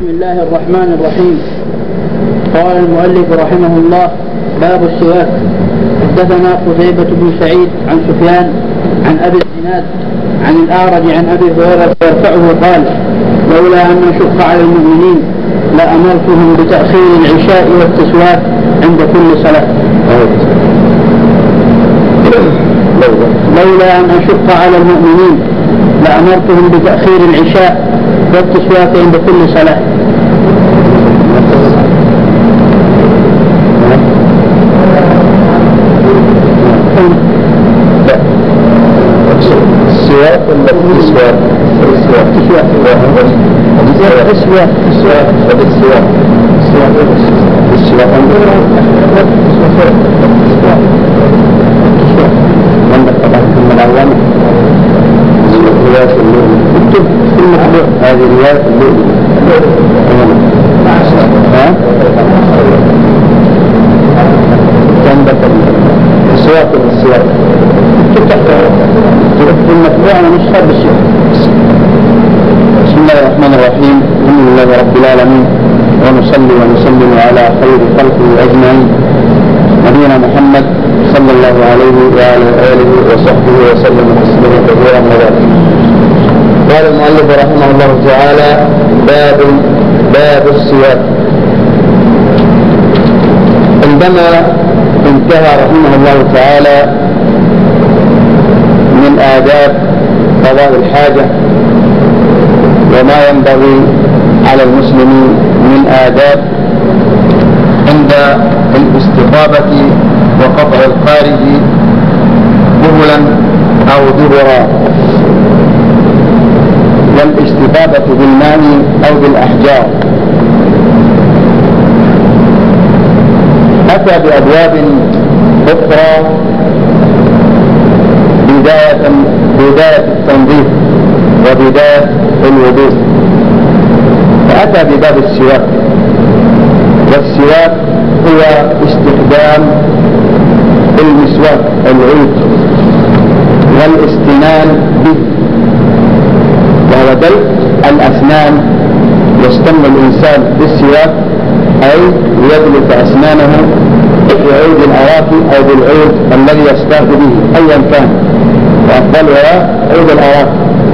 بسم الله الرحمن الرحيم. قال المؤلف رحمه الله: باب السواك. حدثنا قتيبة بن سعيد عن سفيان عن أبي الزناد عن الأعرج عن أبي هريرة يرفعه قال: لولا أن أشق على المؤمنين لأمرتهم بتأخير العشاء والتسواك عند كل صلاة. لولا أن أشق على المؤمنين لأمرتهم بتأخير العشاء والتسواك عند كل صلاة. السواك ولا التسواك؟ التسواك عندك طبعا من الأول رواية اللؤلؤ. اكتب في المحبوب هذه رواية اللؤلؤ. عندك السواك والسواك اكتب تحت في المطبوع ونسخة بالسواك. بسم الله الرحمن الرحيم. الحمد لله رب العالمين، ونصلي ونسلم على خير خلقه أجمعين نبينا محمد صلى الله عليه وعلى آله وصحبه وسلم تسليما كثيرا وبعد. قال المؤلف رحمه الله تعالى: باب السواك. عندما انتهى رحمه الله تعالى من آداب قضاء الحاجة وما ينبغي على المسلمين من آداب عند الاستفاضة وقطع الخارج قبلا أو دبرا، والاستفاضة بالماء أو بالأحجار، أتى بأبواب أخرى بداية التنظيف وبداية الوضوء، فأتى بباب السواك. والسواك هو استخدام المسواك العود والاستنان به، وهو دلق الأسنان. يستن الإنسان بالسواك أي يدلك أسنانه بعود الأراك أو بالعود الذي يستاك به أيا كان، وأفضلها عود الأراك.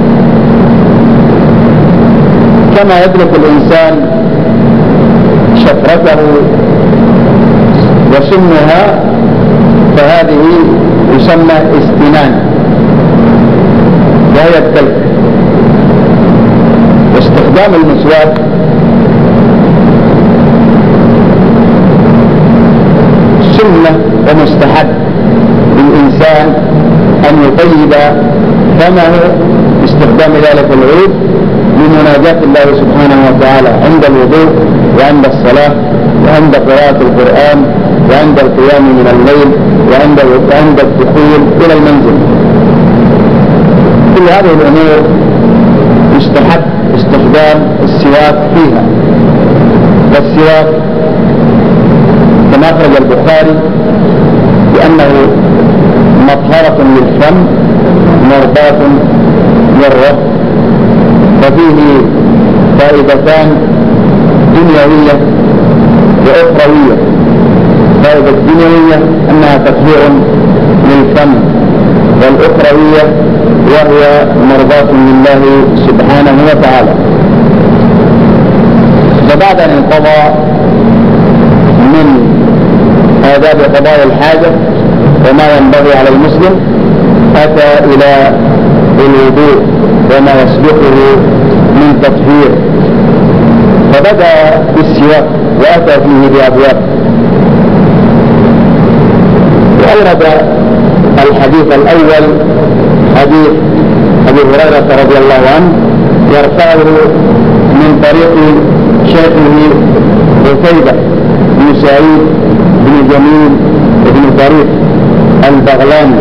كما يدلك الإنسان شفرته وسنها، فهذه يسمى استنان وهي الدلك. واستخدام المسواك سنة ومستحب للإنسان أن يطيب فمه باستخدام ذلك العود لمناجاة الله سبحانه وتعالى عند الوضوء وعند الصلاة وعند قراءة القرآن وعند القيام من الليل وعند الدخول إلى المنزل. كل هذه الأمور يستحب استخدام السواك فيها. والسواك كما أخرج البخاري بأنه مطهرة للفم مرضاة للرب، ففيه فائدتان دنيوية وأخروية. فائدة الدنيوية أنها تطهير للفم، والأخروية وهي مرضاة لله سبحانه وتعالى. فبعد أن انقضى من آداب قضاء الحاجة وما ينبغي على المسلم، أتى إلى الوضوء وما يسبقه من تطهير، فبدأ بالسواك وأتى فيه بأبواب. وأورد الحديث الأول حديث أبي هريرة رضي الله عنه يرفعه من طريق شيخه قتيبة بن سعيد بن جميل بن طريف البغلاني.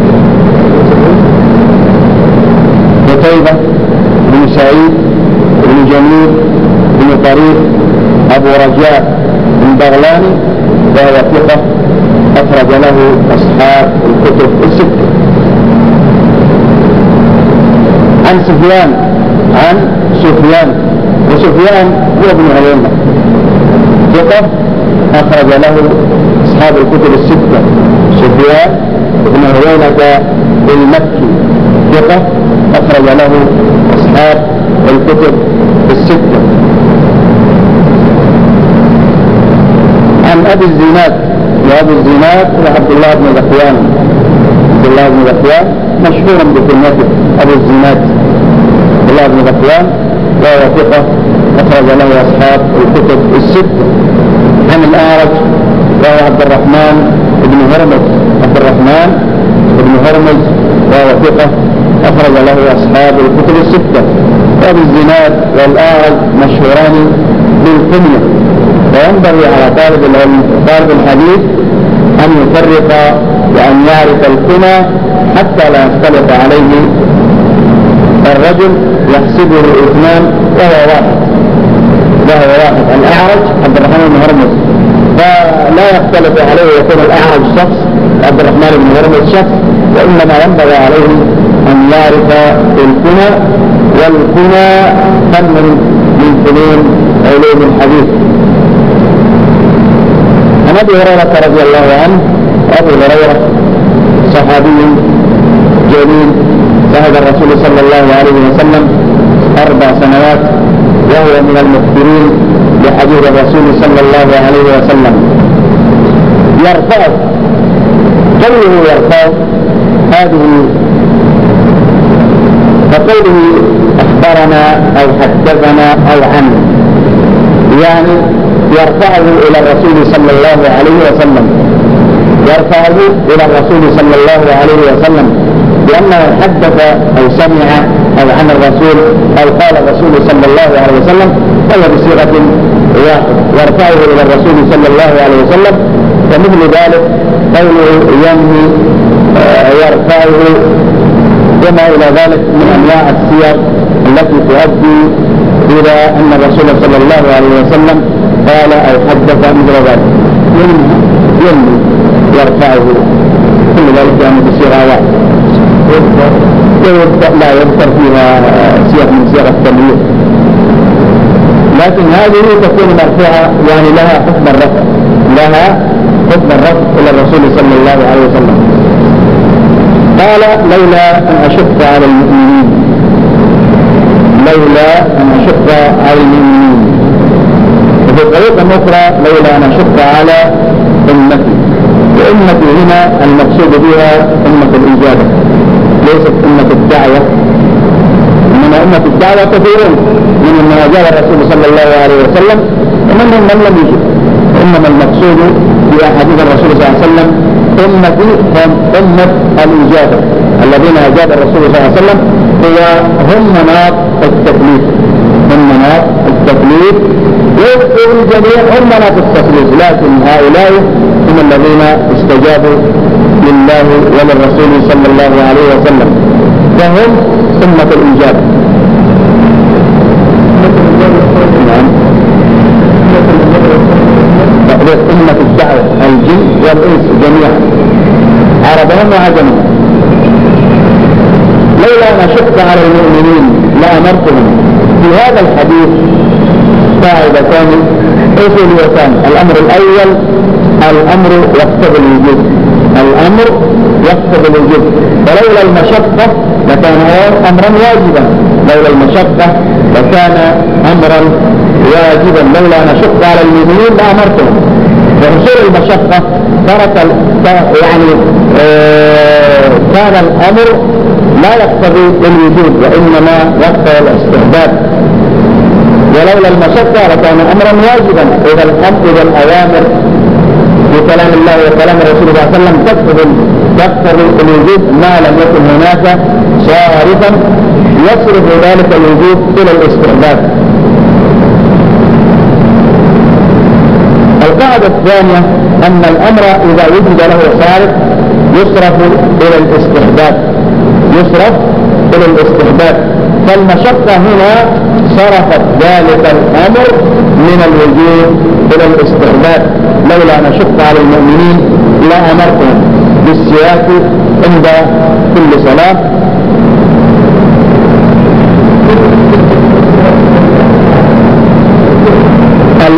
قتيبة بن سعيد بن جميل بن طريف أبو رجاء البغلاني، وهو ثقة أخرج له أصحاب الكتب الستة. عن سفيان وسفيان هو ابن عيينة ثقة أخرج له أصحاب الكتب الستة. سفيان ابن عيينة المكي ثقة أخرج له أصحاب الكتب الستة. عن أبي الزناد، وأبي الزناد عبد الله بن ذكوان، عبد الله بن ذكوان مشهورا بكنيته أبو الزناد، عبد الله بن ذكوان وهو ثقة أخرج له أصحاب الكتب الستة. عن الأعرج وهو عبد الرحمن بن هرمز، عبد الرحمن بن هرمز وهو ثقة أخرج له أصحاب الكتب الستة. وأبي الزناد والأعرج مشهوران بالكنية، وينبغي على طالب العلم طالب الحديث أن يفرق وأن يعرف الكنى حتى لا يختلط عليه الرجل يحسبه اثنان وهو واحد. الأعرج عبد الرحمن بن هرمز، فلا يختلط عليه يكون الأعرج شخص عبد الرحمن بن هرمز شخص، وإنما ينبغي عليه أن يعرف الكنى، والكنى فن من فنون علوم الحديث. عن أبي هريرة رضي الله عنه، أبي هريرة صحابي جليل شهد الرسول صلى الله عليه وسلم 4 سنوات، وهو من المكثرين بحديث الرسول صلى الله عليه وسلم. يرفع قوله يرفع هذه كقوله أخبرنا أو حدثنا أو عنه، يعني يرفعه إلى الرسول صلى الله عليه وسلم، يرفعه إلى الرسول صلى الله عليه وسلم لأنه حدث أو سمع أو عن الرسول أو قال الرسول صلى الله عليه وسلم، فهو بصيغة واحد يرفعه إلى الرسول صلى الله عليه وسلم. ومثل ذلك قوله ينمي يرفعه، وما إلى ذلك من أنواع السير التي تؤدي إلى أن الرسول صلى الله عليه وسلم قال أو حدث مثل ذلك. ينمي يرفعه، كل ذلك يعني بصيغة واحدة، لا يذكر فيها سياق من سياق التمييز، لكن هذه تكون مرفوعة يعني لها حكم الرفع، إلى الرسول صلى الله عليه وسلم. قال لولا أن أشق على المؤمنين، وفي طريقة أخرى لولا أن أشق على أمتي. وأمتي هنا المقصود بها أمة الإجابة، ليست أمة الدعوة، إنما أمة الدعوة كثيرون من ما جاء الرسول صلى الله عليه وسلم ومنهم من لم يجب، إنما المقصود في أحاديث الرسول صلى الله عليه وسلم أمتي هم أمة الإجابة، الذين أجاب الرسول صلى الله عليه وسلم هم مناط التكليف، ويذكر الجميع هم مناط التكليف، لكن هؤلاء هم الذين استجابوا لله وللرسول صلى الله عليه وسلم، فهم أمة الإجابة. أمة الدعوة الجن والإنس جميعا عربهم وعجمهم. لولا أن أشق على المؤمنين لأمرتهم. في هذا الحديث قاعدتان أصوليتان: الأمر الأول الأمر يقتضي الوجوب، ولولا المشقة لكان أمرا واجبا، لولا أن أشق على المؤمنين لأمرتهم. وحصول المشقة كان الأمر لا يقتضي الوجوب وإنما يقتضي الاستحباب، ولولا المشقة لكان أمرا واجبا. إذا الأوامر في كلام الله وكلام الرسول صلى الله عليه وسلم تقتضي الوجوب ما لم يكن هناك صارفا يصرف ذلك الوجوب إلى الاستحباب. القاعدة الثانية أن الأمر إذا وجد له صارف يصرف إلى الاستحباب، فالمشقة هنا صرفت ذلك الأمر من الوجوب إلى الاستحباب. لولا أن أشق على المؤمنين لأمرتهم بالسواك عند كل صلاة.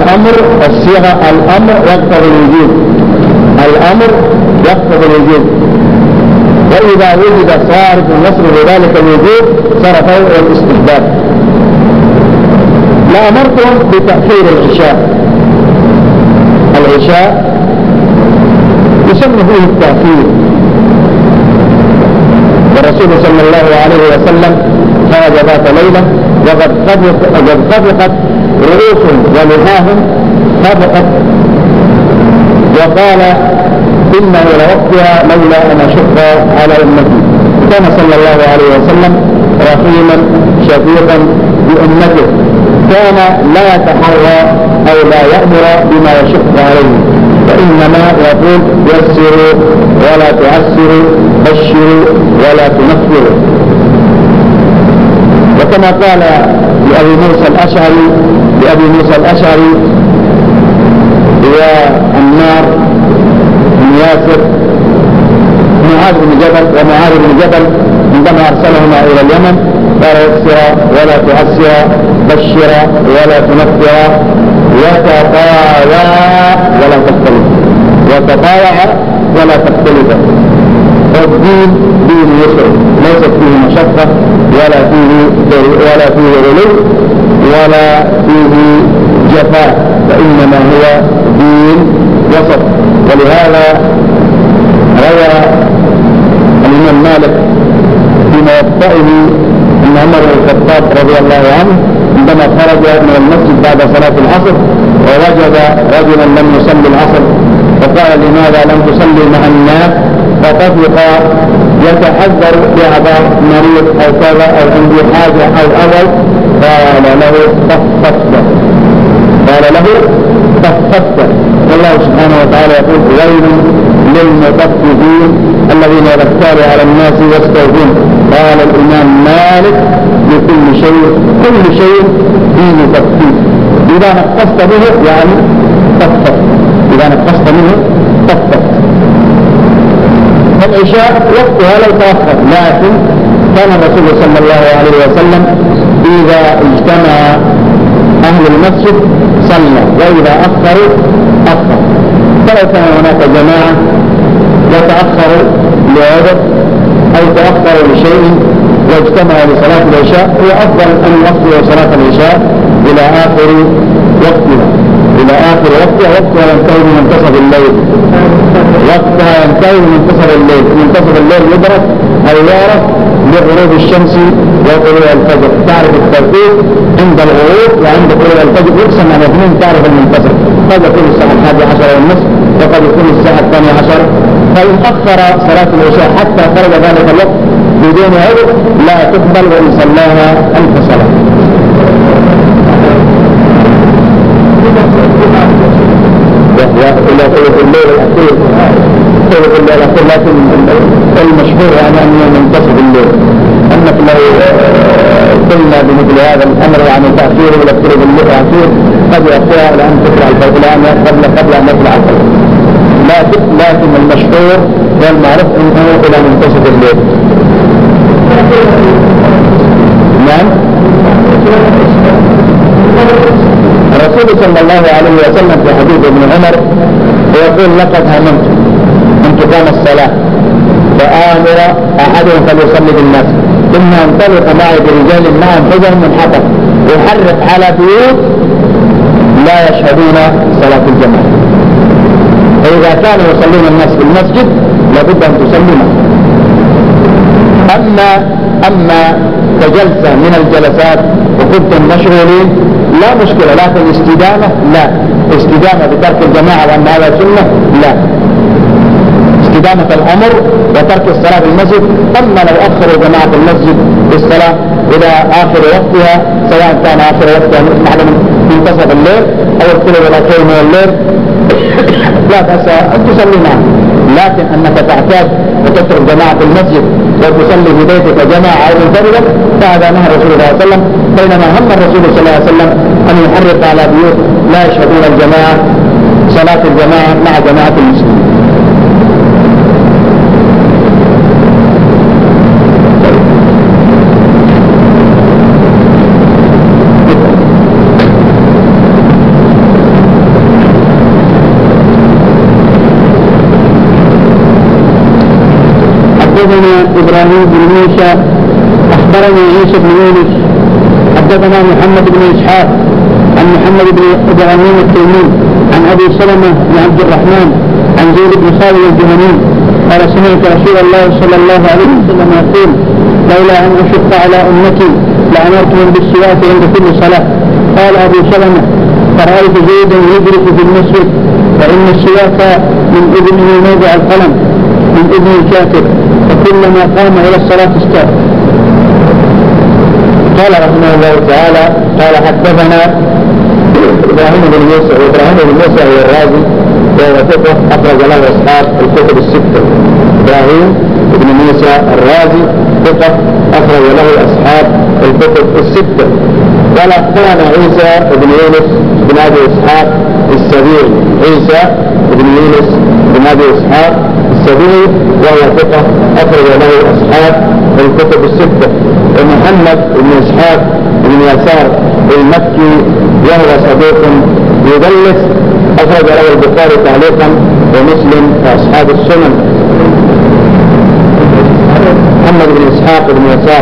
الأمر الصيغة الأمر يقتضي الوجود، الأمر يقتضي الوجود، وإذا وجد صارف يصرف ذلك الوجود صرفه الاستحباب. لأمرتهم بتأخير العشاء، العشاء يسمى فيه التأخير، والرسول صلى الله عليه وسلم خرج ذات ليلة وقد خفقت رؤوسهم ولحاهم خفقت، وقال إنه لوقتها لولا أن أشق على أمتي. كان صلى الله عليه وسلم رحيما شفيقا بأمته، كان لا يتحرى أو لا يأمر بما يشق عليه، وإنما يقول يسروا ولا تعسروا، بشروا ولا تنفروا. وكما قال لأبي موسى الأشعري وعمار بن ياسر ومعاذ بن جبل عندما أرسلهما إلى اليمن قال يسرا ولا تعسرا، بشرا ولا تنفرا، وتطاوعا ولا تختلفا. والدين دين يسر، ليست فيه مشقة ولا فيه غلو ولا فيه جفاء، وإنما هو دين وسط. ولهذا روى الإمام مالك في موطئه أن عمر بن الخطاب رضي الله عنه عندما خرج من المسجد بعد صلاة العصر ووجد رجلا لم يصلي العصر فقال لماذا لم تصلي مع الناس؟ فطفق يتحذر بعض مريض أو كذا أو عنده حاجة أو أول، قال له تخفت. والله سبحانه وتعالى يقول ويل للمطففين الذين يذكرون على الناس يستوفون. قال الإمام مالك لكل شيء فيه تخفيف، إذا نقصت به يعني تخفت، إذا نقصت منه تخفت. فالعشاء وقتها لو تأخر، لكن كان الرسول صلى الله عليه وسلم إذا اجتمع أهل المسجد صلى، وإذا أخروا أخر. فلو كان هناك جماعة وتأخروا لعذر أو تأخروا لشيء واجتمعوا لصلاة العشاء، هو أفضل أن يؤخروا صلاة العشاء إلى آخر وقتها، وقتها ينتهي من منتصف الليل، منتصف الليل يدرك أو يعرف بغروب الشمس وطلوع الفجر. تعرف التوقيت عند الغروب وعند طلوع الفجر، يقسم على اثنين تعرف المنتصف، قد يكون الساعة 11:30 وقد يكون الساعة 12. فإن أخر صلاة العشاء حتى خرج ذلك الوقت بدون عذر لا تقبل وإن صلاها 1000 صلاة. إلى ثلث الليل الأخير، لكن المشهور يعني أنه منتصف الليل. أنك لو قلنا بمثل هذا الأمر يعني تأخيره إلى ثلث الليل الأخير قد يأخذها إلى أن تطلع الفجر قبل أن يطلع الفجر، لكن المشهور والمعروف أنه إلى منتصف الليل. نعم. الرسول صلى الله عليه وسلم في حديث ابن عمر يقول لقد هممت أن تقام الصلاة فآمر أحدهم فليصلي بالناس، ثم انطلق معي برجال معهم حجر من حطب يحرق على بيوت لا يشهدون صلاة الجماعة. فإذا كانوا يصلون الناس في المسجد لابد أن تسلموا. أما كجلسة من الجلسات وكنتم مشغولين لا مشكلة، لكن استدامة بترك الجماعة وأن هذا سنة لا، استدامة الأمر وترك الصلاة في المسجد. أما لو أخروا جماعة المسجد بالصلاة إلى آخر وقتها، سواء كان آخر وقتها بعد منتصف الليل أو الثلث الأخير من الليل، لا بأس أن تصلي معه. لكن أنك تعتاد وتترك جماعة المسجد وتصلي في بيتك جماعة أو منفردا، فهذا نهى الرسول صلى الله عليه وسلم. بينما هم الرسول صلى الله عليه وسلم أن يحرق على بيوت لا يشهدون الجماعة صلاة الجماعة مع جماعة المسلمين. حدثنا إبراهيم بن موسى أخبرني عيسى بن يونس حدثنا محمد بن إسحاق عن محمد بن إبراهيم التيمي عن أبي سلمة بن عبد الرحمن عن زيد بن خالد الجهني قال سمعت رسول الله صلى الله عليه وسلم يقول لولا أن أشق على أمتي لأمرتهم بالسواك عند كل صلاة. قال أبو سلمة فرأيت زيدا يدرك في المسجد فإن السواك من إذنه موضع القلم من إذن الكاتب فكلما قام إلى الصلاة استاك. قال رحمه الله تعالى قال حدثنا إبراهيم بن موسى وإبراهيم بن موسى هو الرازي وهو ثقة أخرج له أصحاب الكتب الستة. إبراهيم بن موسى الرازي ثقة أخرج له أصحاب الكتب الستة. قال أخبرنا عيسى بن يونس بن أبي إسحاق السبيعي عيسى بن يونس بن أبي إسحاق السبيعي وهو ثقة أخرج له أصحاب الكتب الستة. ومحمد بن إسحاق بن يسار المكي وهو صديق يدلس أخرج له البخاري تعليقا ومسلم وأصحاب السنن. محمد بن إسحاق بن يسار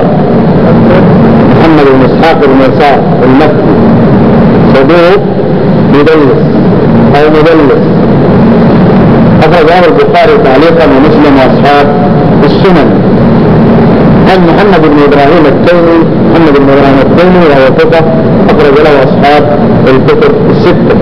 المكي صديق يدلس أو مدلس أخرج له البخاري تعليقا ومسلم وأصحاب السنن. عن محمد بن إبراهيم التيمي وهو ثقة أخرج له أصحاب الكتب الستة.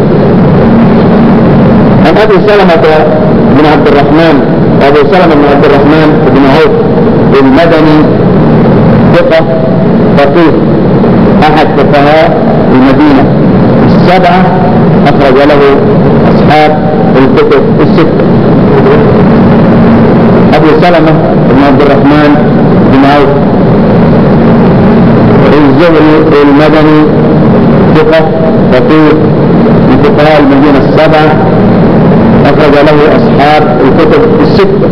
عن أبي سلمة بن عبد الرحمن وأبي سلمة بن عبد الرحمن بن عوف المدني ثقة فقيه أحد فقهاء المدينة السبعة أخرج له أصحاب الكتب الستة. أبي سلمة بن عبد الرحمن بن عوف الزهري المدني ثقة فقيه من فقهاء المدينة السبعة أخرج له أصحاب الكتب الستة.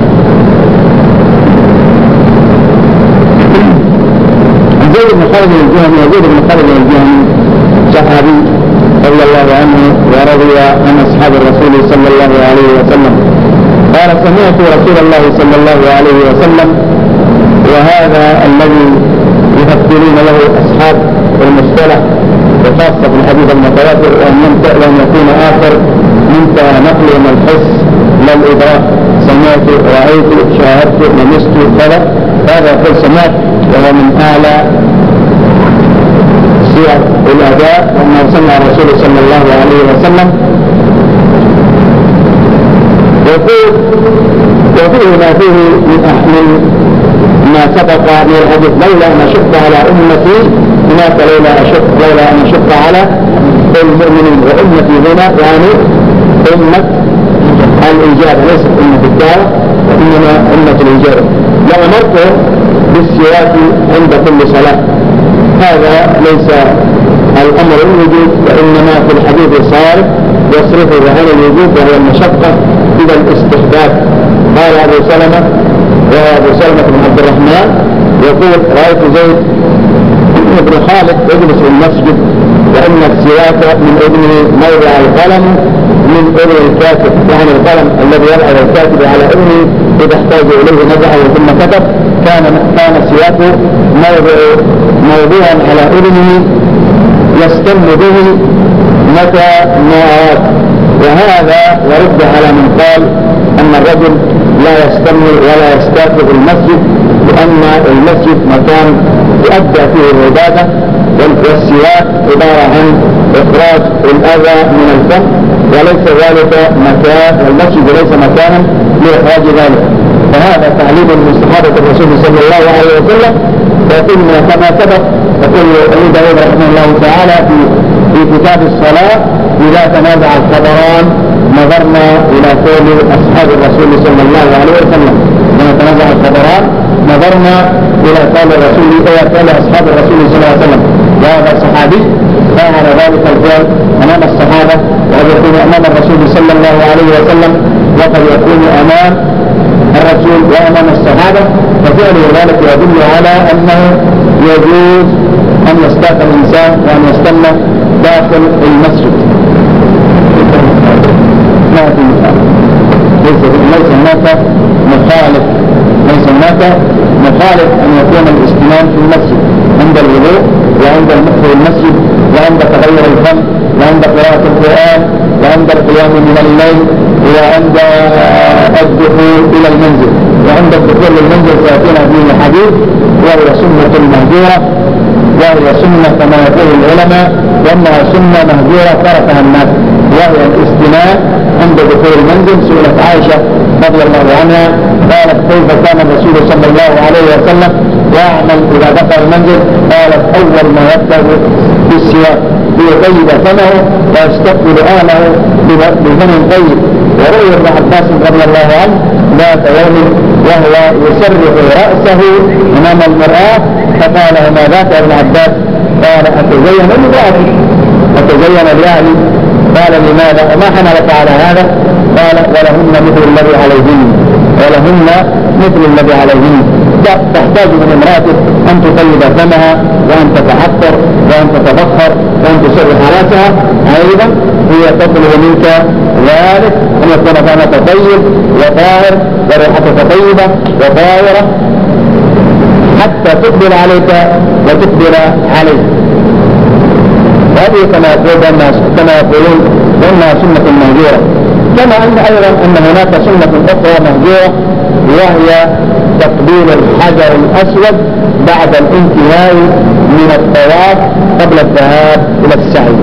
زيد بن خالد الجهني صحابي رضي الله عنه ورضي عن أصحاب الرسول صلى الله عليه وسلم قال سمعت رسول الله صلى الله عليه وسلم وهذا الذي يفكرون له أصحاب المصطلح وخاصة في الحديث المتواتر وأن يكون آخر منتهى نقل من الحس لا الإدراك. سمعت رأيت شاهدت لمست كذا هذا كل سمعت وهو من أعلى صيغ الأداء وما سمع الرسول صلى الله عليه وسلم وفيه ما فيه من ما سبق من الحديث لولا أن أشق على أمتي هناك لولا أن أشق على المؤمنين وأمتي هنا يعني أمة الإجابة ليست أمة الدعوة وإنما أمة الإجابة. لأمرتهم بالسواك عند كل صلاة. هذا ليس الأمر الوجود وإنما في الحديث صارف يصرفه عن الوجود وهو المشقة إلى الاستحباب. قال أبو سلمة بن عبد الرحمن يقول رأيت زيد بن خالد يجلس في المسجد وإن السواك من أذنه موضع القلم من أذن الكاتب يعني القلم الذي يضع الكاتب على أذنه إذا احتاج إليه نزعه ثم كتب كان سواكه موضوعا على أذنه يستم به متى ما أراد. وهذا يرد على من قال أن الرجل لا يستمر ولا يستاك في المسجد لأن المسجد مكان يؤدى فيه العبادة والسواك عبارة عن إخراج الأذى من الفم وليس ذلك مكان والمسجد ليس مكانا لإخراج ذلك. فهذا تعليم من صحابة الرسول صلى الله عليه وسلم. لكن كما سبق يقول أبي داود رحمه الله تعالى في كتاب الصلاة إذا تنازع الخبران نظرنا إلى قول أصحاب الرسول صلى الله عليه وسلم. لما تنازع الخبران نظرنا إلى قول أصحاب الرسول صلى الله عليه وسلم. وهذا صحابي فعل ذلك الفعل أمام الصحابة وقد يكون أمام الرسول صلى الله عليه وسلم وقد يكون أمام الرسول وأمام الصحابة. ففعله ذلك يدل على أنه يجوز أن يستاق الإنسان وأن يستنى داخل المسجد. ما في مثال ليس هناك مخالف ليس هناك مخالف أن يكون الاستنان في المسجد عند الوضوء وعند المكث في المسجد وعند تغير الفم وعند قراءة القرآن وعند القيام من الليل وعند الدخول إلى المنزل. وعند الدخول للمنزل سيأتينا فيه حديث وهي سنة مهجورة، وهي سنة كما يقول العلماء وأنها سنة مهجورة تركها الناس، وهي الاستنان عند دخول المنزل. سئلت عائشة رضي الله عنها قالت كيف كان الرسول صلى الله عليه وسلم يعمل إذا دخل المنزل؟ قالت أول ما يبدأ بالسواك ليطيب فمه ويستقبل أهله بفم طيب. وروي ابن عباس رضي الله عنه ذات يوم وهو يسرح رأسه أمام المرآة فقال ما ذاك يا ابن عباس؟ قال أتزين لأهلي، أتزين لأهلي. قال لماذا وما حملك على هذا؟ قال ولهن مثل الذي عليهن، ولهن مثل الذي عليهن. تحتاج من امرأتك أن تطيب فمها وأن تتعطر وأن تتبخر وأن تسرح رأسها، أيضا هي تطلب منك ذلك أن يكون فمك طيب وطاهر وريحتك طيبة وطاهرة حتى تقبل عليك وتقبل عليك. هذه كما يقولون إنها سنة مهجورة. كما أن أيضا أن هناك سنة أخرى مهجورة وهي تقبيل الحجر الأسود بعد الانتهاء من الطواف قبل الذهاب إلى السعي.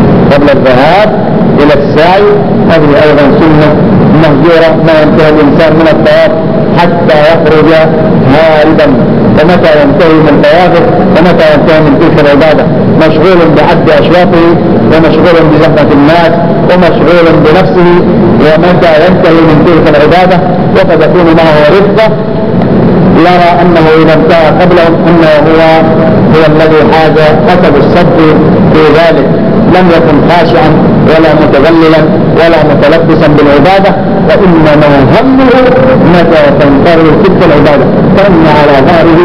هذه أيضا سنة مهجورة ما ينتهي الإنسان من الطواف حتى يخرج هاربا. فمتى ينتهي من طوافه ومتى ينتهي من تلك العبادة مشغول بعد أشواطه ومشغول بزحمة الناس ومشغول بنفسه، ومتى ينتهي من تلك العبادة وقد يكون معه رفقة يرى أنه إذا انتهى قبلهم أنه هو الذي حاز حسب الصدق في ذلك، لم يكن خاشعا ولا متذللا ولا متلبسا بالعبادة، وإنما همه متى تنتهي تلك العبادة. فإن على ظهره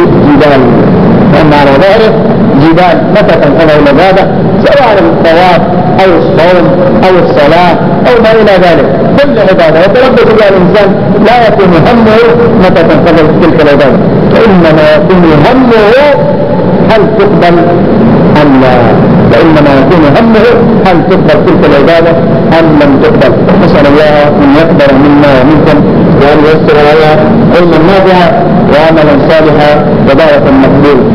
جبال متى تنتهي العبادة سواء الطواف أو الصوم أو الصلاة أو ما إلى ذلك، كل عبادة يتلبس بها الإنسان لا يكون همه متى تنتهي تلك العبادة، وإنما يكون همه هل تقبل أم لا، وإنما يكون همه هل تقبل تلك العبادة أم لم تقبل. نسأل الله أن يقبل منا ومنكم وأن ييسر لنا علما نافعا وعملا صالحا ودعوة مقبولة.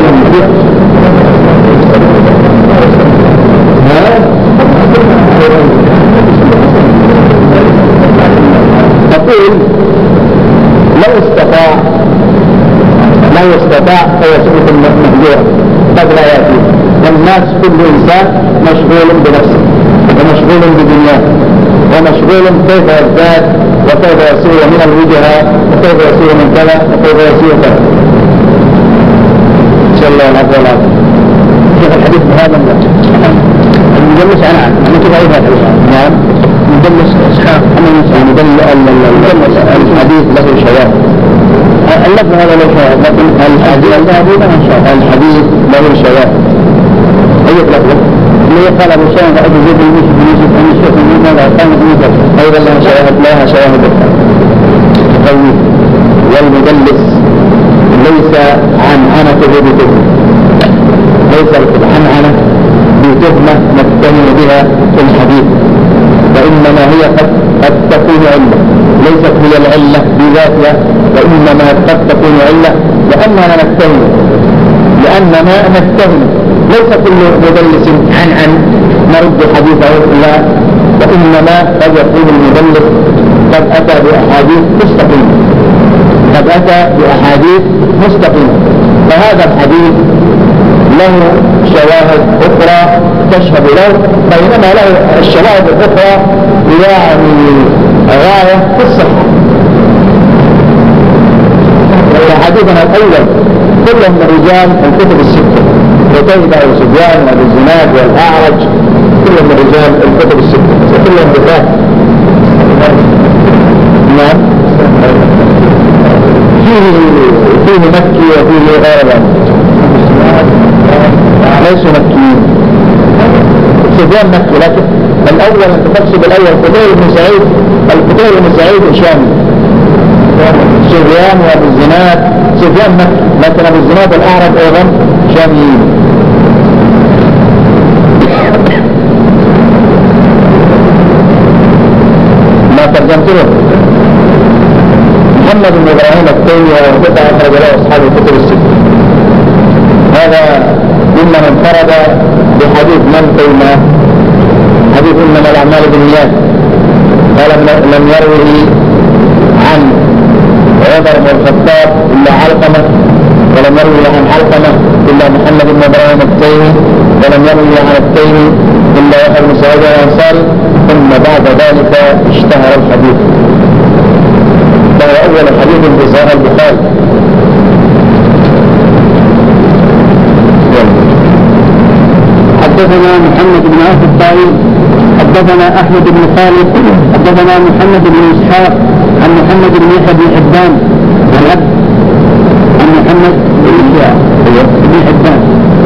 تقول لو استطاع فهو سنة مهجورة قد لا يأتي. الناس كل إنسان مشغول بنفسه ومشغول بدنياه ومشغول كيف يزداد وكيف يصير من الوجهات وكيف يصير من كذا وكيف يصير كذا. إن شاء الله العفو والعافية. كيف الحديث بهذا المدلس عنه كيف أيضا نعم مدلس إسحاق الحديث له شواهد. اللفظ هذا له شواهد لكن الحديث له شواهد. أي لفظ اللي قال أبو شيخ أبو زيد المسجد أن الشيخ من ماذا كان المسجد أيضا لها شواهد قوي. والمدلس ليس عنعنته بتهمة، ليس العنعنة بتهمة نتهم بها في الحديث، وإنما هي قد تكون علة، ليست هي العلة بذاتها، وإنما قد تكون علة لأننا نتهم. ليس كل مدلس عن نرد حديثه لا، وإنما قد يكون المدلس قد أتى بأحاديث مستقيمة، فهذا الحديث له شواهد أخرى تشهد له، بينما له الشواهد الأخرى يعني غاية في الصحة. وحديثنا الأول كلهم رجال الكتب الستة، قتيبة وسفيان وابو الزناد والأعرج كلهم رجال الكتب الستة وكلهم رجال. نعم فيه مكي وفيه غير ليسوا مكيين. سفيان مكي، لكن الأول أنت تقصد الأول قتيبة بن سعيد شامي، سفيان وابو الزناد. سفيان مكي، لكن ابو الزناد الاعرج ايضا شاميين. ما ترجمت له محمد بن ابراهيم التيمي وقطع اخرج له اصحاب الكتب الستة. هذا ممن انفرد بحديث من تيمه، حديث انما الاعمال بالنيات، قال لم يروه عن عمر بن الخطاب الا علقمه، ولم يروه عن علقمه الا محمد بن ابراهيم التيمي، ولم يروه عن التيمي الا يحيى بن سعيد الانصاري، ثم بعد ذلك اشتهر الحديث، فهو اول حديث في صحيح البخاري. حدثنا محمد بن عاصم الطائي حدثنا احمد بن خالد حدثنا محمد بن اسحاق عن محمد بن يحيى بن حبان عن محمد بن يحيى بن حبان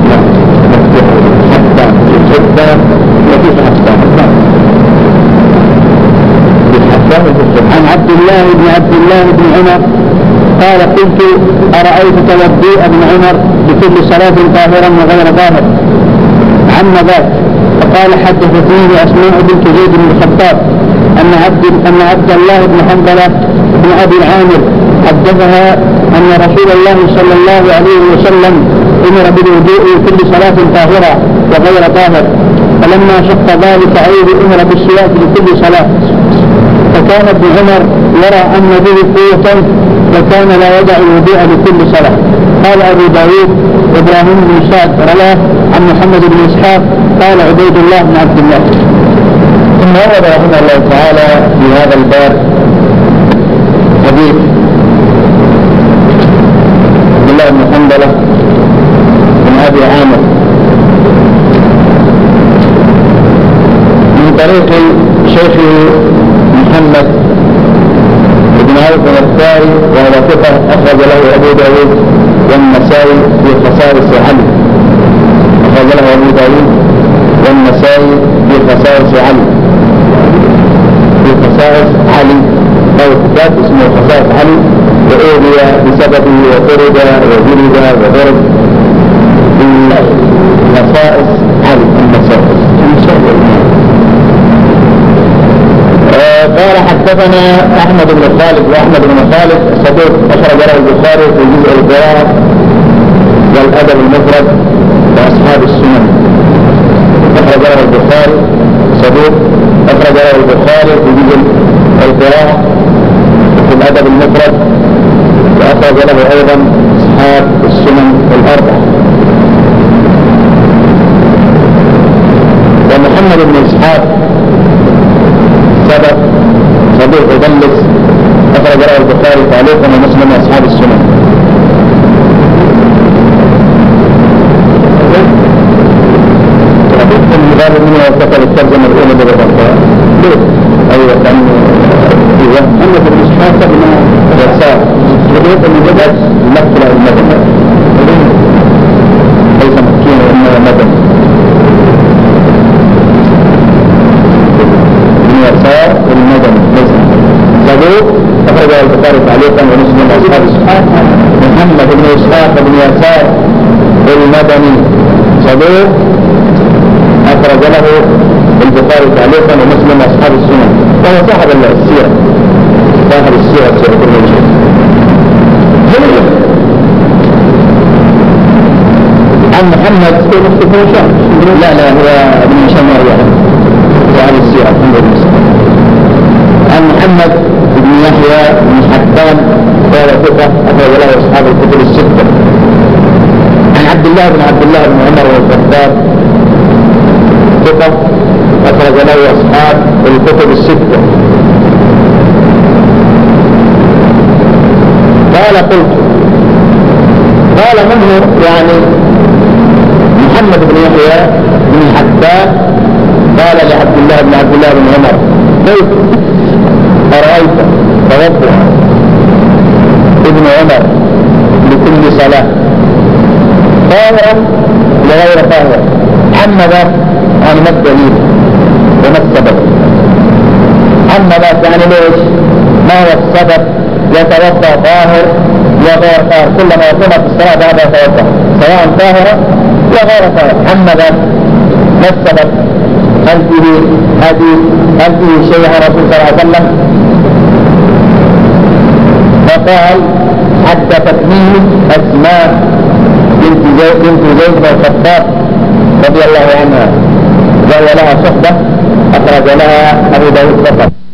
عن عبد الله بن عمر قال قلت أرأيت توضيء ابن عمر بكل صلاة طاهرا وغير طاهر عم ذاك؟ فقال حدثتني أسماء بنت زيد بن الخطاب أن عبد الله بن حنظلة بن أبي عامر حدثها أن رسول الله صلى الله عليه وسلم أمر بالوضوء بكل صلاة طاهرة وغير طاهر، فلما شق ذلك أيضا أمر بالسواك لكل صلاة، فكان ابن عمر يرى أن به قوة وكان لا يدع الوضوء لكل صلاة. قال أبو داود إبراهيم بن سعد رواه عن محمد بن إسحاق قال عبيد الله بن عبد الله. ثم ورد رحمه الله تعالى في هذا الباب حديث عبد الله بن حنظلة بن أبي عامر من طريق شيخه محمد بن عوف الثاري، وهو ثقة أخرج له أبو داود والنسائي في خصائص علي. أخرج له أبو داود والنسائي في خصائص علي، في خصائص علي أو كتاب اسمه خصائص علي، وأوذي بسببه وطرد وجلد وضرب في خصائص علي النسائي. قال حدثنا أحمد بن خالد، وأحمد بن خالد صدوق أخرج له البخاري في جزء القراءة والأدب المفرد وأصحاب السنن. أخرج له البخاري صدوق أخرج له البخاري في جزء القراءة وفي الأدب المفرد، وأخرج له أيضا أصحاب السنن الأربعة. ومحمد بن إسحاق سبق صديق يدلس، أخرج له البخاري تعليقا ومسلم وأصحاب السنن. المغالب منه وكتب الترجمة الأولى بالبخاري. أيوة كان محمد بن إسحاق بن يسار صديق المجدد مكة المدني، ليس مكين وإنما مدني. يسار المدني ليس صدوق أخرج البخاري تعليقا ومسلم وأصحاب السنن. محمد بن إسحاق بن يسار المدني صدوق أخرج له البخاري تعليقا ومسلم وأصحاب السنن، وهو صاحب السيرة، صاحب السيرة سيرة الرجال. عن محمد لا هو ابن هشام صاحب السيرة الحمد لله. عن محمد بن يحيى بن حبان قال ثقة أخرج له أصحاب الكتب الستة. عن عبد الله بن عمر والخطاب ثقة أخرج له أصحاب الكتب الستة. قال منه يعني محمد بن يحيى بن حبان قال لعبد الله بن عمر كيف أرأيت توضأ ابن عمر لكل صلاة طاهرا لغير طاهر؟ عم ذاك يعني ما الدليل وما السبب؟ عم ذاك يعني ليش؟ ما هو السبب يتوضأ طاهر وغير طاهر، كلما يقوم في الصلاة بعد يتوضأ سواء طاهرا وغير طاهر. عما ما السبب؟ هل فيه حديث؟ هل فيه شيء عن الرسول صلى الله عليه وسلم؟ فقال حدثتني أسماء بنت زيد بن الخطاب رضي الله عنها، وهي لها صحبة أخرج لها أبو داود فقط.